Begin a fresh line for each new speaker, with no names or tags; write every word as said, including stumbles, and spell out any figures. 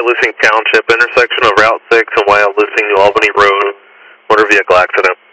Lusing Township, intersection of Route six and Wild Lusing New Albany Road, motor vehicle accident.